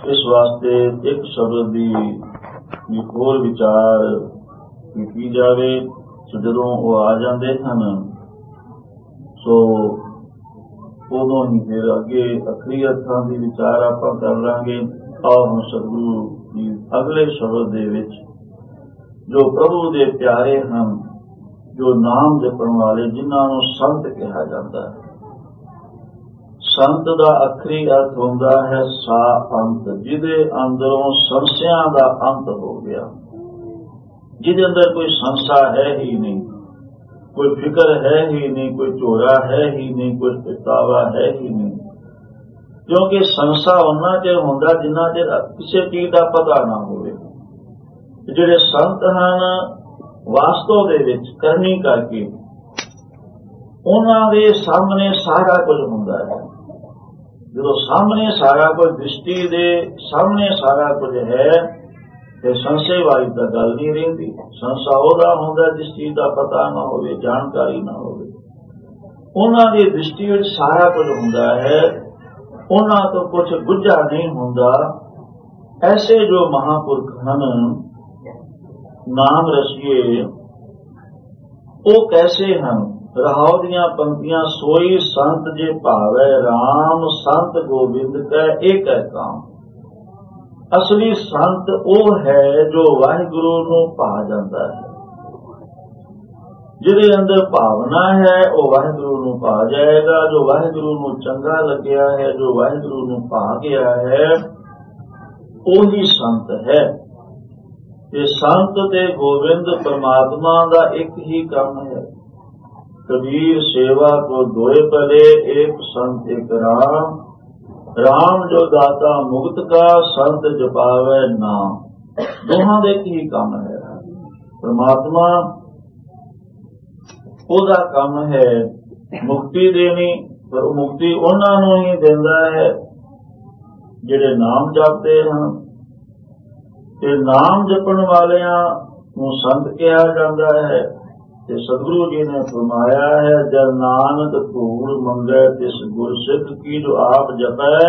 इस वास्ते एक शब्द की होर विचार की जावे। सो जदों वो आ जाते हैं सो उदों ही फिर अगे अखरी अर्थां की विचार आपां कर लांगे। आओ हम सतगुरु की अगले शब्द दे विच जो प्रभु दे प्यारे हैं, जो नाम जपण वाले, जिन्हों संत कहा जाता है। संत दा अखरी अर्थ होंदा है सा अंत, जिदे अंदरों संस्यां दा अंत हो गया, जिदे अंदर कोई संसा है ही नहीं, कोई फिक्र है ही नहीं, कोई चोरा है ही नहीं, कोई पछतावा है ही नहीं। क्योंकि संसा उन्ना चिर होंदा जिन्ना चिर किसी चीज का पता ना होवे। जिहड़े संत हैं वास्तव दे विच करनी करके उन्हां दे सामने सारा कुछ हुंदा है। जो सामने सारा कुछ दृष्टि दे सामने सारा कुछ है तो संशय वाली तो गल नहीं रही। संशय ओदा होंदा जिस चीज का पता ना होवे, जानकारी ना होवे। उन्हां दी दृष्टि विच सारा कुछ हुंदा है, उन्हां तो कुछ गुझा नहीं हुंदा। ऐसे जो महापुरख हैं नाम रसिए वो कैसे हैं? रहाओ दियां पंक्तियां सोई संत जे भावै राम, संत गोबिंद कै एक है काम। असली संत वो है जो वाहिगुरु नूं पा जाता है। जिहदे अंदर भावना है वो वाहिगुरु नूं पा जाएगा। जो वाहिगुरु नूं चंगा लग्या है, जो वाहिगुरु नूं पा गया है, ओही संत है। ते संत ते गोबिंद परमात्मा दा एक ही काम है। कबीर सेवा को दोए पले, एक संत एक राम। राम जो दाता मुक्त का, संत जपावे नाम। दोहां दे ही काम है। परमात्मा ओदा काम है मुक्ति देनी, पर मुक्ति उन्हां नूं ही देंदा है जिहड़े नाम जपदे हैं। ते नाम जपण वालियां नूं संत कहा जाता है। ते सतगुरु जी ने फरमाया है जब नानक धूल मंगे तिस गुर सिद्ध की, जो आप जपै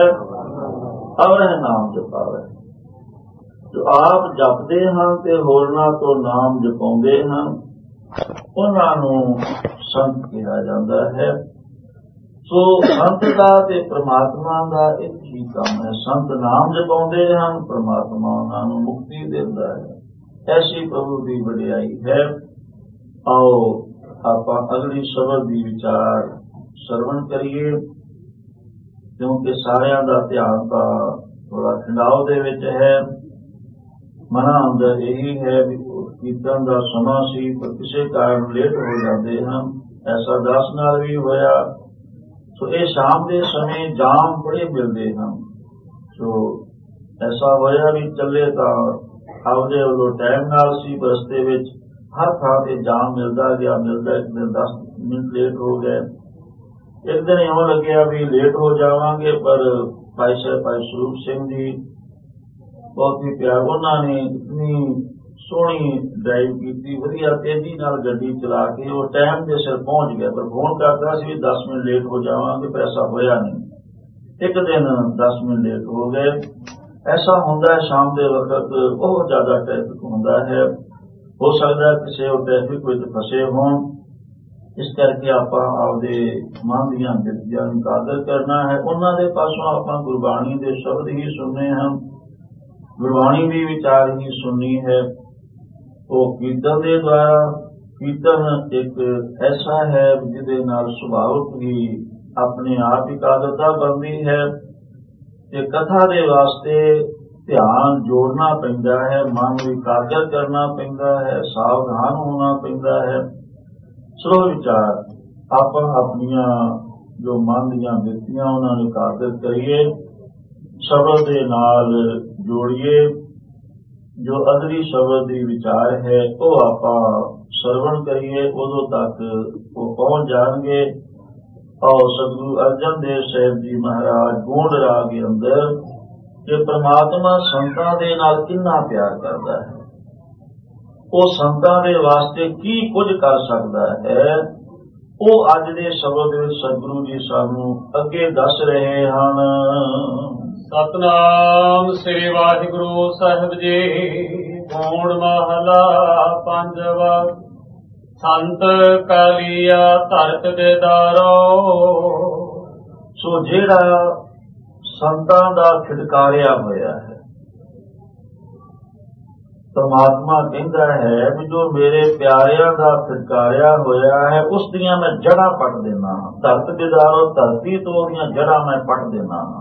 और नाम जपावे। जो आप जपते हैं ते होरना तो नाम जपाउंदे हैं, उन्हां नूं संत कहा जाता है। सो संत का ते परमात्मा का एक ही काम है। संत नाम जपाउंदे हैं, परमात्मा उन्हां नूं मुक्ति देंदा है। ऐसी प्रभु की वडियाई है। आओ आप अगली शब्द की विचार श्रवण करिए, क्योंकि सारिਆਂ ਦਾ ध्यान तो थोड़ा खिंडाव दे विच है। मना अंदर यही है भी कीर्तन का समा सी, पर किसी कारण लेट हो जाते हैं। ऐसा दस नाल भी होया। सो ये शाम के समय जाम बड़े मिलते हैं। सो ऐसा होया भी चले तो आपदे वालों टाइम नाल सी, रस्ते विच हर थां ते जाम मिलता गया। एक दिन 10 मिनट लेट हो गए। एक दिन इउं लग्या भी लेट हो जावांगे, पर भाई साहब भाई स्वरूप सिंह जी बहुत ही प्यार, उन्होंने इतनी सोहनी ड्राइव की, वधिया तेजी नाल गड्डी चला के वो टाइम के सिर पहुंच गया। पर फोन करता सी 10 मिनट लेट हो जावांगे, पर ऐसा होया नहीं। एक दिन 10 मिनट लेट हो गए। ऐसा होंदा है शाम के वक्त बहुत ज्यादा ट्रैफिक होंदा है। हो सकता है किसी और ट्रैफिक विच फसे हों। इस करके आपां आपदे मन दीयां बिरतियां नूं कादर करना है। उन्हां दे पासों आपां गुरबाणी दे शब्द ही सुनने हैं, गुरबाणी भी विचार ही सुननी है। वो कीर्तन के द्वारा, कीर्तन एक ऐसा है जिहदे नाल सुभाविक ही अपने आप एकाग्रता बनती है। ते कथा दे वास्ते ध्यान जोड़ना पैंदा है, मन भी एकाग्र करना पैंदा है, सावधान होना पैंदा है। स्रो विचार आप अपनिया जो मन दीयां बिरतियां उन्होंने एकाग्र करिए, शब्द दे नाल जोड़िए। जो अगली शब्द की विचार है वो आप श्रवण करिए, उदों तक वो पहुंच जाएंगे। और सतगुरु अर्जन देव साहिब जी महाराज गोंड राग के अंदर कि परमात्मा संतां दे नाल किन्ना प्यार करता है, वो संतां दे वास्ते की कुछ कर सकता है, वो अज दे शब्द विच सतगुरु जी सानू अगे दस रहे हैं। ਸਤਨਾਮ ਸ੍ਰੀ ਵਾਹਿਗੁਰੂ ਸਾਹਿਬ ਜੀ। ਗੋੜ ਮਹਲਾ ਪੰਜਵਾ। ਸੰਤ ਕਾਲੀਆ ਧਰਤ ਦੇ ਦਾਰੋ। ਸੋ ਜਿਹੜਾ ਸੰਤਾਂ ਦਾ ਛਿੜਕਾਰਿਆ ਹੋਇਆ ਹੈ, ਪਰਮਾਤਮਾ ਕਹਿੰਦਾ ਹੈ ਵੀ ਜੋ ਮੇਰੇ ਪਿਆਰਿਆਂ ਦਾ ਛਿੜਕਾਰਿਆ ਹੋਇਆ ਹੈ ਉਸ ਦੀਆਂ ਮੈਂ ਜੜ੍ਹਾਂ ਪੱਟ ਦੇਣਾ ਹਾਂ। ਧਰਤ ਦੇ ਦਾਰੋ, ਧਰਤੀ ਤੋਂ ਉਹਦੀਆਂ ਜੜ੍ਹਾਂ ਮੈਂ ਪੱਟ ਦੇਣਾ ਹਾਂ।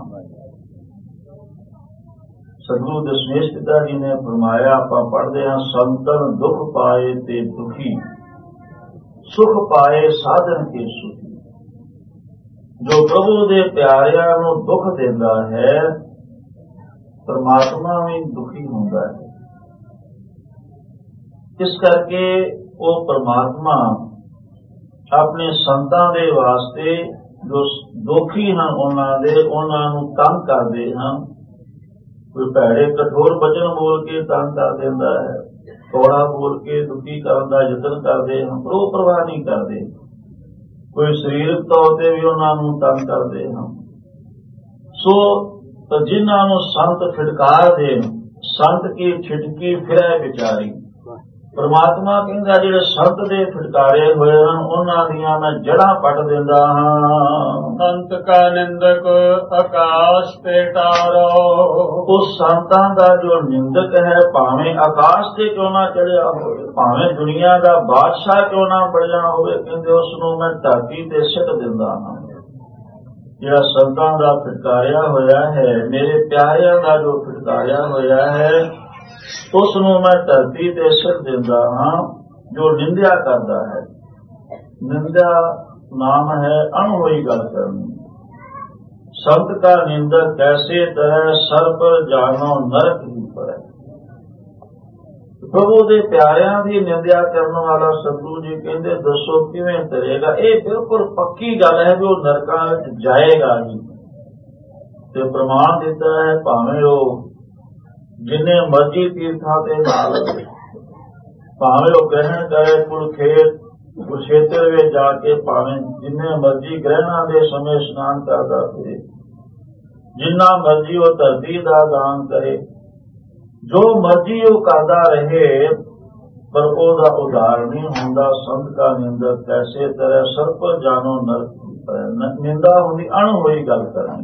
ਸਤਿਗੁਰੂ ਦਸ਼ਮੇਸ਼ ਪਿਤਾ ਜੀ ਨੇ ਫਰਮਾਇਆ, ਆਪਾਂ ਪੜ੍ਹਦੇ ਹਾਂ, ਸੰਤਨ ਦੁੱਖ ਪਾਏ ਤੇ ਦੁਖੀ, ਸੁਖ ਪਾਏ ਸਾਧਨ ਕੇ ਸੁਖੀ। ਜੋ ਪ੍ਰਭੂ ਦੇ ਪਿਆਰਿਆਂ ਨੂੰ ਦੁੱਖ ਦਿੰਦਾ ਹੈ, ਪਰਮਾਤਮਾ ਵੀ ਦੁਖੀ ਹੁੰਦਾ ਹੈ। ਇਸ ਕਰਕੇ ਉਹ ਪਰਮਾਤਮਾ ਆਪਣੇ ਸੰਤਾਂ ਦੇ ਵਾਸਤੇ ਜੋ ਦੁਖੀ ਹਨ ਉਹਨਾਂ ਨੂੰ ਤੰਗ ਕਰਦੇ ਹਨ। ਕੋਈ ਭੈੜੇ ਕਠੋਰ ਬਚਨ ਬੋਲ ਕੇ ਤੰਗ ਕਰ ਦਿੰਦਾ ਹੈ, ਕੌੜਾ ਬੋਲ ਕੇ ਦੁਖੀ ਕਰਨ ਦਾ ਯਤਨ ਕਰਦੇ ਹਨ, ਪਰ ਉਹ ਪਰਵਾਹ ਨਹੀਂ ਕਰਦੇ। ਕੋਈ ਸਰੀਰਕ ਤੌਰ ਤੇ ਵੀ ਉਹਨਾਂ ਨੂੰ ਤੰਗ ਕਰਦੇ ਹਨ। ਸੋ ਜਿਨ੍ਹਾਂ ਨੂੰ ਸੰਤ ਫਿਟਕਾਰ ਦੇਣ, ਸੰਤ ਕੀ ਛਿਟਕੀ ਫਿਰੈ ਵਿਚਾਰੀ। ਪਰਮਾਤਮਾ ਕਹਿੰਦਾ ਜਿਹੜੇ ਸੰਤ ਦੇ ਫਿਟਕਾਰੇ ਹੋਏ ਹਨ ਉਹਨਾਂ ਦੀਆਂ ਮੈਂ ਜੜ੍ਹਾਂ ਪੱਟ ਦਿੰਦਾ ਹਾਂ। ਸੰਤ ਕਾ ਨਿੰਦਕ ਆਕਾਸ਼ ਤੇ ਟਾਰੋ। ਉਸ ਸੰਤਾਂ ਦਾ ਜੋ ਨਿੰਦਕ ਹੈ, ਭਾਵੇਂ ਆਕਾਸ਼ ਤੇ ਕਿਉਂ ਨਾ ਚੜਿਆ ਹੋਵੇ, ਭਾਵੇਂ ਦੁਨੀਆ ਦਾ ਬਾਦਸ਼ਾਹ ਕਿਉਂ ਨਾ ਬਣਿਆ ਹੋਵੇ, ਕਹਿੰਦੇ ਉਸ ਨੂੰ ਮੈਂ ਧਰਤੀ ਤੇ ਸਿੱਟ ਦਿੰਦਾ ਹਾਂ। ਜਿਹੜਾ ਸੰਤਾਂ ਦਾ ਫਿਟਕਾਰਿਆ ਹੋਇਆ ਹੈ, ਮੇਰੇ ਪਿਆਰਿਆਂ ਦਾ ਜੋ ਫਿਟਕਾਰਿਆ ਹੋਇਆ ਹੈ, ਉਸ ਨੂੰ ਮੈਂ ਧਰਤੀ ਤੇ ਸਿੱਟ ਦਿੰਦਾ ਹਾਂ। ਜੋ ਨਿੰਦਿਆ ਕਰਦਾ ਹੈ, ਨਿੰਦਿਆ ਨਾਮ ਹੈ ਅਣਹੋਈ ਗੱਲ ਕਰਨੀ। ਸੰਤ ਕਾ ਨਿੰਦਕ ਕੈਸੇ ਤਰੈ, ਸਰ ਪਰ ਜਾਨੋ ਨਰਕ ਹੀ ਪਰੈ। ਪ੍ਰਭੂ ਦੇ ਪਿਆਰਿਆਂ ਦੀ ਨਿੰਦਿਆ ਕਰਨ ਵਾਲਾ ਸਤਿਗੁਰੂ ਜੀ ਕਹਿੰਦੇ, ਦੱਸੋ ਕਿਵੇਂ ਤਰੇਗਾ। ਇਹ ਬਿਲਕੁਲ ਪੱਕੀ ਗੱਲ ਹੈ ਵੀ ਉਹ ਨਰਕਾਂ ਵਿੱਚ ਜਾਏਗਾ ਹੀ। ਤੇ ਪ੍ਰਮਾਣ ਦਿੱਤਾ ਹੈ, ਭਾਵੇਂ ਉਹ ਜਿੰਨੇ ਮਰਜ਼ੀ ਤੀਰਥਾਂ ਤੇ ਨਾ ਲਵੇ, ਭਾਵੇਂ ਉਹ ਗ੍ਰਹਿਣ ਕਰੇ ਕੁਰੂਖੇਤਰ ਵਿੱਚ ਜਾ ਕੇ, ਭਾਵੇਂ ਜਿੰਨੇ ਮਰਜ਼ੀ ਗ੍ਰਹਿਣਾਂ ਦੇ ਸਮੇਂ ਇਸ਼ਨਾਨ ਕਰਦਾ ਫਿਰੇ, ਜਿੰਨਾ ਮਰਜ਼ੀ ਉਹ ਧਰਤੀ ਦਾ ਦਾਨ ਕਰੇ, ਜੋ ਮਰਜ਼ੀ ਉਹ ਕਰਦਾ ਰਹੇ, ਪਰ ਉਹਦਾ ਉਧਾਰ ਨਹੀਂ ਹੁੰਦਾ। ਸੰਤ ਕਾ ਨਿੰਦਕ ਕੈਸੇ ਤਰ੍ਹਾਂ ਸਰਪ ਜਾਨੋ ਨਰਕ। ਨਿੰਦਾ ਹੁੰਦੀ ਅਣਹੋਈ ਗੱਲ ਕਰਨੀ।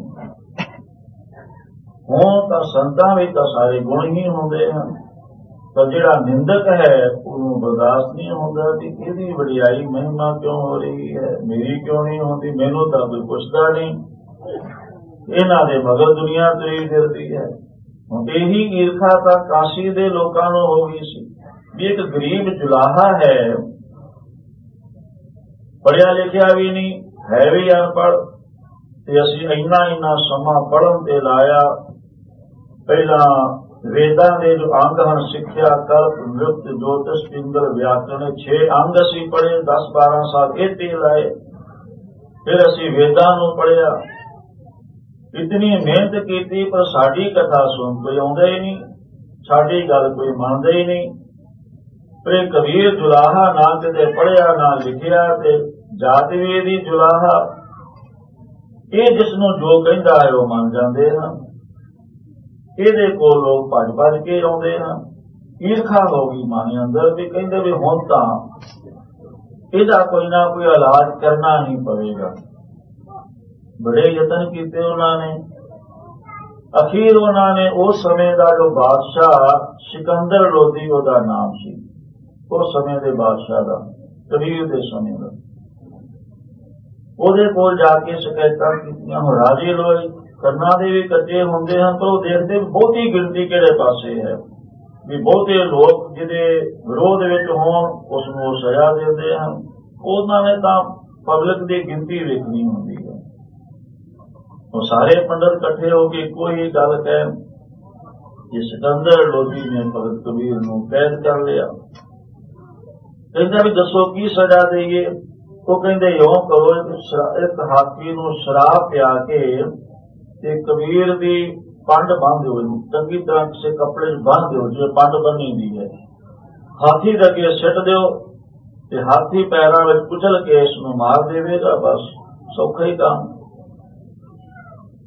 ਹੁਣ ਤਾਂ ਸੰਤਾਂ ਵਿੱਚ ਤਾਂ ਸਾਰੇ ਗੁਣ ਹੀ ਹੁੰਦੇ ਹਨ, ਪਰ ਜਿਹੜਾ ਨਿੰਦਕ ਹੈ ਉਹਨੂੰ ਬਰਦਾਸ਼ਤ ਨਹੀਂ ਹੁੰਦਾ ਕਿ ਇਹਦੀ ਵਡਿਆਈ ਮਹਿਮਾ ਕਿਉਂ ਹੋ ਰਹੀ ਹੈ, ਮੇਰੀ ਕਿਉਂ ਨਹੀਂ ਹੁੰਦੀ, ਮੈਨੂੰ ਤਾਂ ਕੋਈ ਪੁੱਛਦਾ ਨਹੀਂ, ਇਹਨਾਂ ਦੇ ਮਗਰ ਦੁਨੀਆ ਤੁਰੀ ਫਿਰਦੀ ਹੈ। ਹੁਣ ਇਹੀ ਈਰਖਾ ਤਾਂ ਕਾਸ਼ੀ ਦੇ ਲੋਕਾਂ ਨੂੰ ਹੋ ਗਈ ਸੀ ਵੀ ਇੱਕ ਗਰੀਬ ਜੁਲਾਹਾ ਹੈ, ਪੜ੍ਹਿਆ ਲਿਖਿਆ ਵੀ ਨਹੀਂ, ਹੈ ਵੀ ਅਨਪੜ੍ਹ, ਤੇ ਅਸੀਂ ਇੰਨਾ ਸਮਾਂ ਪੜ੍ਹਨ ਤੇ ਲਾਇਆ। ਪਹਿਲਾਂ ਵੇਦਾਂ ਦੇ ਜੋ ਅੰਗ ਹਨ, ਸਿੱਖਿਆ, ਕਲਪ, ਨ੍ਰਿਤ, ਜੋਤਿਸ਼, ਪਿੰਗਲ, ਵਿਆਕਰਣ, 6 ਅੰਗ ਅਸੀਂ ਪੜ੍ਹੇ, 10-12 ਸਾਲ ਇਹ ਤੇ ਲਾਏ। ਫਿਰ ਅਸੀਂ ਵੇਦਾਂ ਨੂੰ ਪੜ੍ਹਿਆ, ਇਤਨੀ ਮਿਹਨਤ ਕੀਤੀ, ਪਰ ਸਾਡੀ ਕਥਾ ਸੁਣ ਕੋਈ ਆਉਂਦਾ ਹੀ ਨਹੀਂ, ਸਾਡੀ ਗੱਲ ਕੋਈ ਮੰਨਦਾ ਹੀ ਨਹੀਂ। ਫਿਰ ਕਬੀਰ ਜੁਲਾਹਾ ਨਾ ਕਿਤੇ ਪੜ੍ਹਿਆ ਨਾ ਲਿਖਿਆ, ਤੇ ਜਾਤ ਵੀ ਇਹਦੀ ਜੁਲਾਹਾ। ਇਹ ਜਿਸ ਨੂੰ ਜੋ ਕਹਿੰਦਾ ਹੈ ਉਹ ਮੰਨ ਜਾਂਦੇ ਹਨ। ਇਹਦੇ ਕੋਲ ਲੋਕ ਭੱਜ ਕੇ ਆਉਂਦੇ ਹਨ। ਈਰਖਾ ਹੋ ਗਈ ਮਨ ਅੰਦਰ ਵੀ ਕਹਿੰਦੇ ਵੀ ਹੁਣ ਤਾਂ ਇਹਦਾ ਕੋਈ ਨਾ ਕੋਈ ਇਲਾਜ ਕਰਨਾ ਹੀ ਪਵੇਗਾ। ਬੜੇ ਯਤਨ ਕੀਤੇ ਉਹਨਾਂ ਨੇ। ਅਖੀਰ ਉਹਨਾਂ ਨੇ ਉਸ ਸਮੇਂ ਦਾ ਜੋ ਬਾਦਸ਼ਾਹ ਸਿਕੰਦਰ ਲੋਧੀ ਉਹਦਾ ਨਾਮ ਸੀ, ਉਸ ਸਮੇਂ ਦੇ ਬਾਦਸ਼ਾਹ ਦਾ, ਕਬੀਰ ਦੇ ਸਮੇਂ ਦਾ, ਉਹਦੇ ਕੋਲ ਜਾ ਕੇ ਸ਼ਿਕਾਇਤਾਂ ਕੀਤੀਆਂ। ਹੁਣ ਰਾਜੇ ਲੋਕ ਕੰਨਾਂ ਦੇ ਵੀ ਕੱਚੇ ਹੁੰਦੇ ਹਨ, ਪਰ ਉਹ ਦੇਖਦੇ ਬਹੁਤੀ ਗਿਣਤੀ ਕਿਹੜੇ ਪਾਸੇ ਹੈ, ਵੀ ਬਹੁਤੇ ਲੋਕ ਜਿਹਦੇ ਵਿਰੋਧ ਵਿੱਚ ਹੋਣ ਉਸ ਨੂੰ ਸਜ਼ਾ ਦਿੰਦੇ ਹਨ। ਉਹਨਾਂ ਨੇ ਤਾਂ ਪਬਲਿਕ ਦੀ ਗਿਣਤੀ ਵੇਖਣੀ ਹੁੰਦੀ ਹੈ। ਉਹ ਸਾਰੇ ਪੰਡਤ ਇਕੱਠੇ ਹੋ ਕੇ ਕੋਈ ਗੱਲ ਕਹਿ, ਕਿ ਸਿਕੰਦਰ ਲੋਧੀ ਨੇ ਭਗਤ ਕਬੀਰ ਨੂੰ ਕੈਦ ਕਰ ਲਿਆ। ਕਹਿੰਦਾ ਵੀ ਦੱਸੋ ਕੀ ਸਜ਼ਾ ਦੇਈਏ। ਉਹ ਕਹਿੰਦੇ ਇਉਂ ਕਰੋ, ਇੱਕ ਹਾਥੀ ਨੂੰ ਸ਼ਰਾਬ ਪਿਆ ਕੇ ਤੇ ਕਬੀਰ ਦੀ ਪੰਡ ਬੰਨ੍ਹ ਦਿਓ, ਚੰਗੀ ਤਰ੍ਹਾਂ ਕਿਸੇ ਕੱਪੜੇ 'ਚ ਬੰਨ੍ਹ ਦਿਓ, ਜੇ ਪੰਡ ਬੰਨੀ ਦੀ ਹੈ, ਹਾਥੀ ਦੇ ਅੱਗੇ ਸਿੱਟ ਦਿਓ ਤੇ ਹਾਥੀ ਪੈਰਾਂ ਵਿੱਚ ਕੁਚਲ ਕੇ ਇਸ ਨੂੰ ਮਾਰ ਦੇਵੇਗਾ। ਬਸ ਸੌਖਾ ਹੀ ਕੰਮ।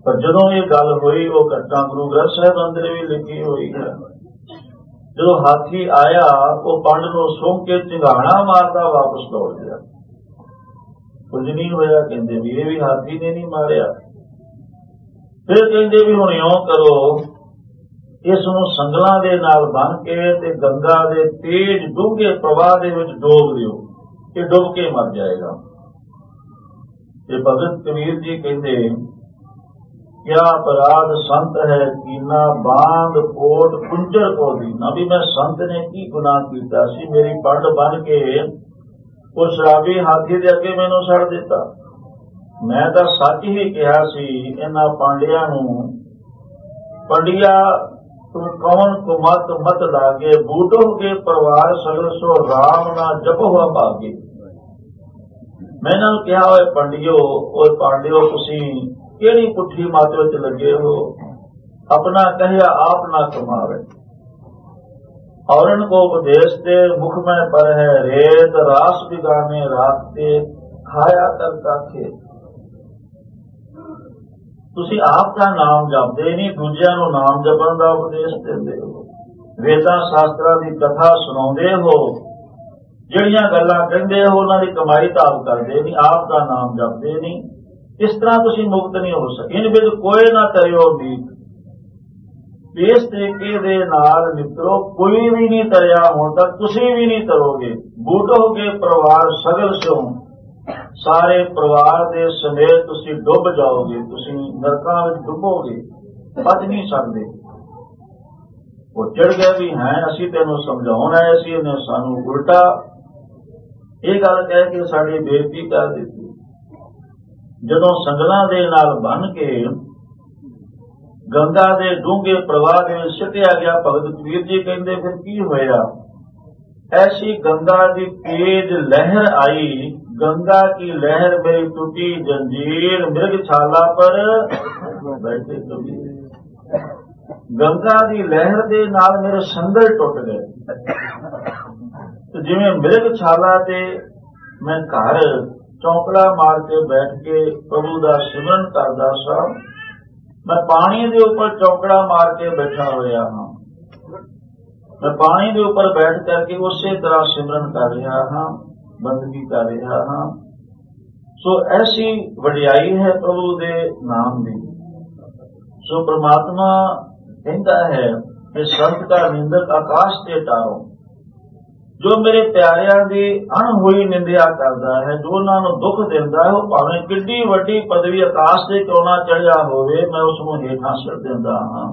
ਪਰ ਜਦੋਂ ਇਹ ਗੱਲ ਹੋਈ, ਉਹ ਘਟਨਾ ਗੁਰੂ ਗ੍ਰੰਥ ਸਾਹਿਬ ਅੰਦਰ ਵੀ ਲਿਖੀ ਹੋਈ ਹੈ। ਜਦੋਂ ਹਾਥੀ ਆਇਆ, ਉਹ ਪੰਡ ਨੂੰ ਸੁੰਘ ਕੇ ਚਿੰਗਾਣਾ ਮਾਰਦਾ ਵਾਪਸ ਦੌੜ ਗਿਆ। ਕੁਝ ਨਹੀਂ ਹੋਇਆ, ਕਹਿੰਦੇ ਵੀ ਇਹ ਵੀ ਹਾਥੀ ਨੇ ਨਹੀਂ ਮਾਰਿਆ। ਫਿਰ ਕਹਿੰਦੇ ਵੀ ਹੁਣ ਇਉਂ ਕਰੋ, ਇਸ ਨੂੰ ਸੰਗਲਾਂ ਦੇ ਨਾਲ ਬੰਨ੍ਹ ਕੇ ਤੇ ਗੰਗਾ ਦੇ ਤੇਜ਼ ਡੂੰਘੇ ਪ੍ਰਵਾਹ ਦੇ ਵਿੱਚ ਡੋਬ ਦਿਓ, ਇਹ ਡੁੱਬ ਕੇ ਮਰ ਜਾਏਗਾ। ਤੇ ਭਗਤ ਕਬੀਰ ਜੀ ਕਹਿੰਦੇ, ਕਿਆ ਅਪਰਾਧ ਸੰਤ ਹੈ ਕੀਨਾ, ਬਾਂਧ ਕੋਟ ਕੁੰਜਰ ਕੋ ਦੀਨਾ। ਵੀ ਮੈਂ ਸੰਤ ਨੇ ਕੀ ਗੁਨਾਹ ਕੀਤਾ ਸੀ, ਮੇਰੀ ਪੰਡ ਬੰਨ ਕੇ ਉਹ ਸ਼ਰਾਬੀ ਹਾਥੀ ਦੇ ਅੱਗੇ ਮੈਨੂੰ ਛੱਡ ਦਿੱਤਾ। ਮੈਂ ਤਾਂ ਸੱਚ ਹੀ ਕਿਹਾ ਸੀ ਇਹਨਾਂ ਪਾਂਡਿਆਂ ਨੂੰ, ਪੰਡਿਆ ਤੂੰ ਕੌਣ ਕੁਮਤ ਮਤ ਲਾਗੇ, ਬੂਟੋ ਕੇ ਪਰਿਵਾਰ ਸਗਲ ਸੋ ਰਾਮ ਨਾ ਜਪੋ ਭਾਗੇ। ਮੈਂ ਇਹਨਾਂ ਨੂੰ ਕਿਹਾ, ਓਏ ਪੰਡਿਓ, ਓਏ ਪਾਂਡਿਓ, ਤੁਸੀਂ ਕਿਹੜੀ ਪੁੱਠੀ ਮੱਤ ਵਿੱਚ ਲੱਗੇ ਹੋ, ਆਪਣਾ ਕਹਿਆ ਆਪ ਨਾ ਕਮਾਵੇ। ਔਰਨ ਕੋ ਉਪਦੇਸ਼ ਤੇ ਮੁਖ ਮੈਂ ਪਰ ਹੈ ਰੇਤ, ਰਾਸ ਬਿਗਾਨੇ ਰਾਤ ਤੇ ਖਾਇਆ ਕਰ ਕਾਖੇ। ਤੁਸੀਂ ਆਪ ਦਾ ਨਾਮ ਜਪਦੇ ਨਹੀਂ, ਦੂਜਿਆਂ ਨੂੰ ਨਾਮ ਜਪਣ ਦਾ ਉਪਦੇਸ਼ ਦਿੰਦੇ ਹੋ, ਵੇਦਾਂ ਸ਼ਾਸਤਰਾਂ ਦੀ ਕਥਾ ਸੁਣਾਉਂਦੇ ਹੋ, ਜਿਹੜੀਆਂ ਗੱਲਾਂ ਕਹਿੰਦੇ ਹੋ ਉਹਨਾਂ ਦੀ ਕਮਾਈ ਧਾਮ ਕਰਦੇ ਨਹੀਂ, ਆਪ ਦਾ ਨਾਮ ਜਪਦੇ ਨਹੀਂ। ਇਸ ਤਰ੍ਹਾਂ ਤੁਸੀਂ ਮੁਕਤ ਨਹੀਂ ਹੋ ਸਕੇ। ਇਨ ਵਿੱਚ ਕੋਈ ਨਾ ਕਰਿਓ ਉਮੀਦ। ਇਸ ਤਰੀਕੇ ਦੇ ਨਾਲ ਮਿੱਤਰੋ ਕੋਈ ਵੀ ਨਹੀਂ ਤਰਿਆ ਹੁਣ ਤੱਕ, ਤੁਸੀਂ ਵੀ ਨਹੀਂ ਤਰੋਗੇ। ਬੂਟੋਗੇ ਪਰਿਵਾਰ ਸਗਲ ਸਿਉ, ਸਾਰੇ ਪਰਿਵਾਰ ਦੇ ਸਮੇਤ ਤੁਸੀਂ ਡੁੱਬ ਜਾਓਗੇ, ਤੁਸੀਂ ਨਰਕਾਂ ਵਿੱਚ ਡੁੱਬੋਗੇ, ਬਚ ਨਹੀਂ ਸਕਦੇ। ਉਹ ਚੜ ਗਿਆ ਵੀ ਹੈ ਅਸੀਂ ਤੈਨੂੰ ਸਮਝਾਉਣ ਆਏ ਸੀ, ਇਹਨੇ ਸਾਨੂੰ ਉਲਟਾ ਇਹ ਗੱਲ ਕਹਿ ਕੇ ਸਾਡੀ ਬੇਇੱਜ਼ਤੀ ਕਰ ਦਿੱਤੀ। ਜਦੋਂ ਸੰਗਲਾਂ ਦੇ ਨਾਲ ਬੰਨ੍ਹ ਕੇ ਗੰਗਾ ਦੇ ਡੂੰਘੇ ਪ੍ਰਵਾਹ ਦੇ ਵਿੱਚ ਸਿੱਟਿਆ ਗਿਆ, ਭਗਤ ਕਬੀਰ ਜੀ ਕਹਿੰਦੇ ਫਿਰ ਕੀ ਹੋਇਆ? ऐसी गंगा की तेज लहर आई, गंगा की लहर में टूटी जंजीर, मृग छाला पर बैठे कबीर। गंगा की लहर के नाल मेरे संगल टुट गए। तो जिवें मृग छाला ते मैं घर चौंकड़ा मार के बैठ के प्रभु का सिमरन करदा सा, मैं पानी के ऊपर चौंकड़ा मार के बैठा होया हाँ, मैं पानी के ऊपर बैठ करके उसी तरह सिमरन कर रहा हाँ, बंदगी कर रहा हाँ। सो ऐसी वडियाई है प्रभु दे नाम की। सो परमात्मा कहता है कि संत का निंदक आकाश से तारो, जो मेरे प्यारियां की अणहोई निंदिया करता है, जो उन्होंने दुख देता है, वो भावें किड्डी वड्डी पदवी आकाश से क्यों ना चढ़िया होवे, मैं उसनूं हेठां सिट दिंदा हां।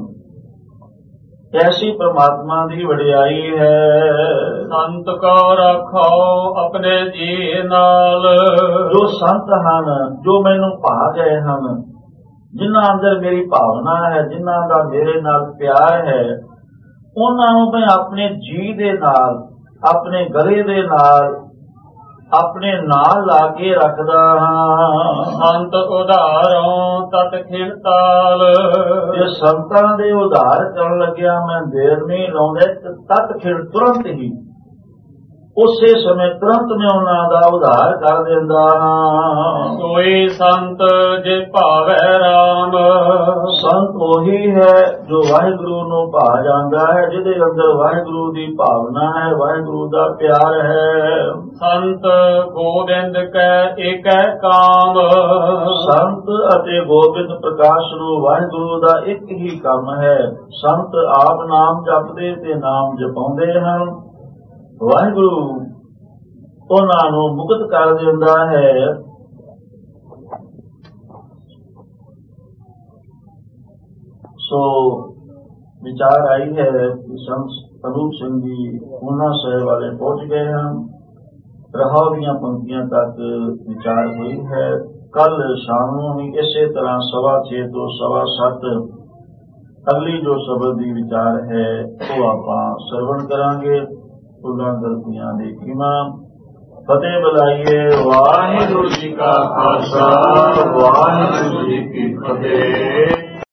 ऐसी परमात्मा की वडियाई है। संत को रखो अपने जी नाल, जो संत हन, जो मैनू भा गए हन, जिन्हां अंदर मेरी भावना है, जिन्हां दा मेरे नाल प्यार है, उन्हां नूं मैं अपने जी दे नाल, अपने गले दे नाल, अपने नाल ला के रखदा हां। संत उधारों तत खिलताल, जे संतां दे उधार करन लग्या मैं देर नहीं लाउंदा, तत खिल तुरंत ही उसे समय तुरंत मैं उन्हां दा उधार कर दिंदा हां। कोई संत जे भावै राम, संत वही है जो वाहिगुरु नूं भा जांदा है, जिहदे अंदर वाहिगुरु दी भावना है, वाहिगुरु दा प्यार है। संत गोबिंद कै एकै काम, संत अते गोबिंद प्रकाश रूप वाहिगुरु दा एक ही काम है। संत आप नाम जपदे ते नाम जपाउंदे हन, वाहिगुरु उन्हां नूं मुक्त कर दिंदा है। सो विचार आई है कि संत अनूप सिंह जी ऊना साहिब वाले पहुंच गए हैं। रहाव दीआं पंक्तियां तक विचार हुई है। कल शाम नूं भी इसे तरह 6:15 तो 7:15 अगली जो शब्द दी विचार है वो आपां सरवण करांगे। भुलां गलतियां दी खिमा। फतेह बुलाइए। वाहिगुरू जी का खालसा, वाहिगुरू जी की फतेह।